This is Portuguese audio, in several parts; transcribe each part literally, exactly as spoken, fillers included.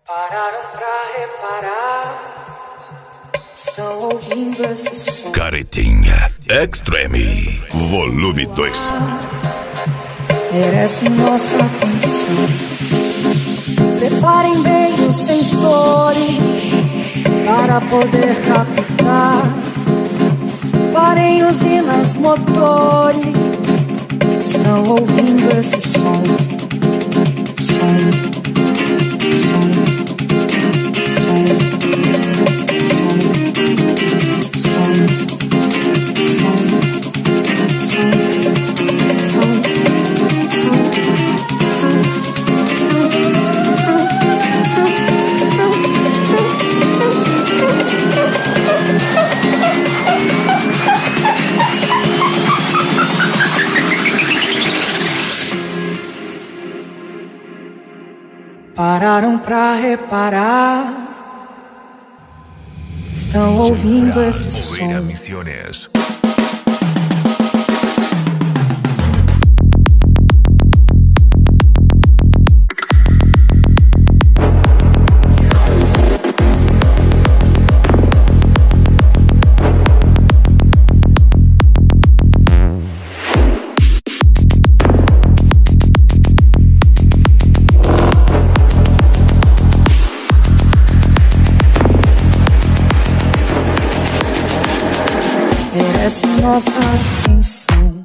Pararam pra reparar, estão ouvindo esse som. Caretinha Extreme, volume dois. Merece nossa atenção. Preparem bem os sensores para poder captar. Parem usinas, motores, estão ouvindo esse som. Som. Pararam pra reparar, estão ouvindo esse som. Misiones. Merece nossa atenção.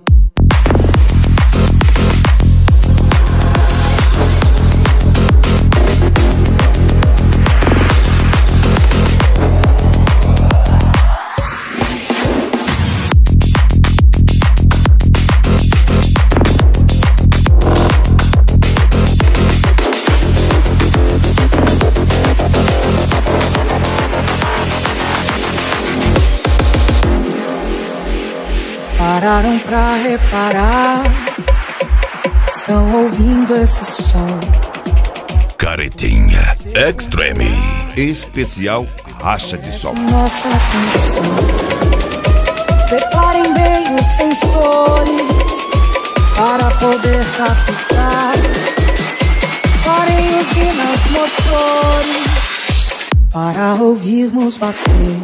Pararam pra reparar, estão ouvindo esse som. Caretinha Extreme, especial racha de som. Nossa atenção. Preparem bem os sensores para poder captar. Parem usinas, motores para ouvirmos bater.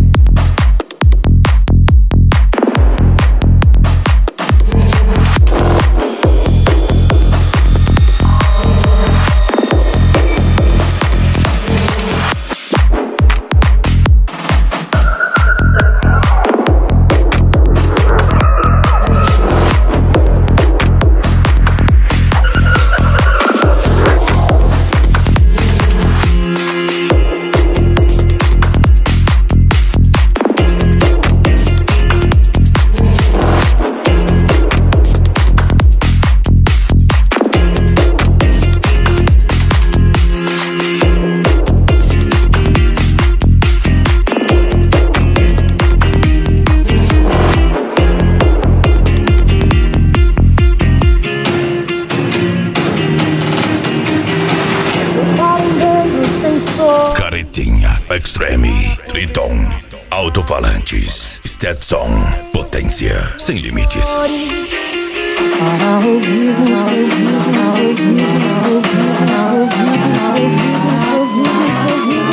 Caretinha Extreme, Triton, alto-falantes, Stetson, potência sem limites. Para ouvirmos, ouvirmos, ouvirmos, ouvirmos, ouvirmos,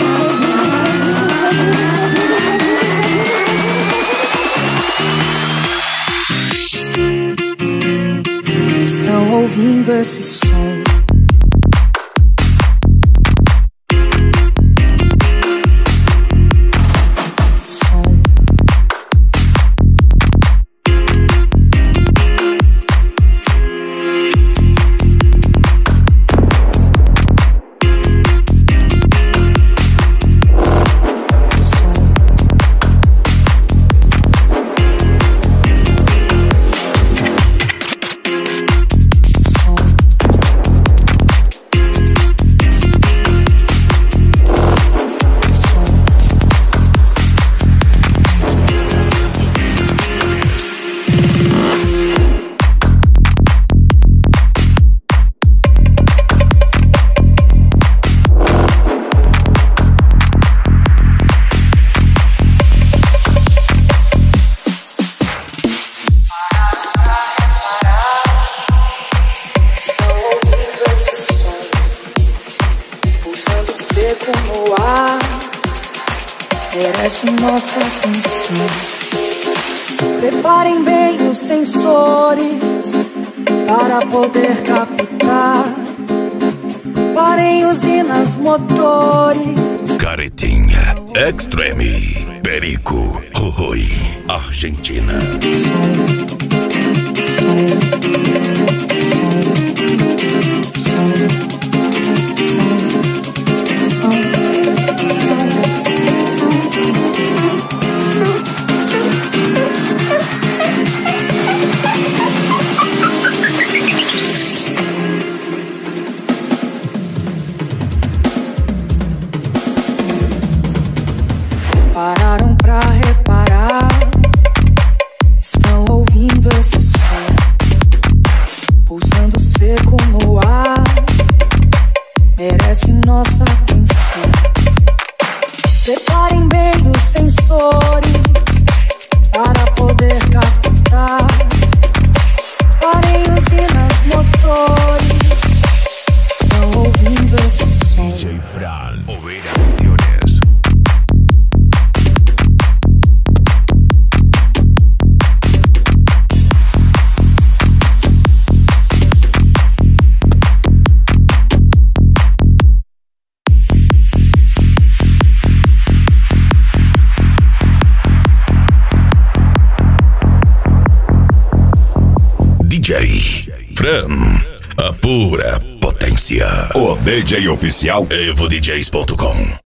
ouvirmos. Estão ouvindo esse som. seco no ar, merece nossa atenção. Preparem bem os sensores para poder captar. Parem usinas motores. Caretinha, Extreme, Perico, Rui, Argentina. Pararam pra reparar, estão ouvindo esse som, pulsando seco no ar, merece nossa atenção. Preparem bem os sensores para poder captar. Parem usinas motores, estão ouvindo esse som. D J Fran, Oveira Misiones. D J Fran, a pura potência. O D J oficial evo d js ponto com.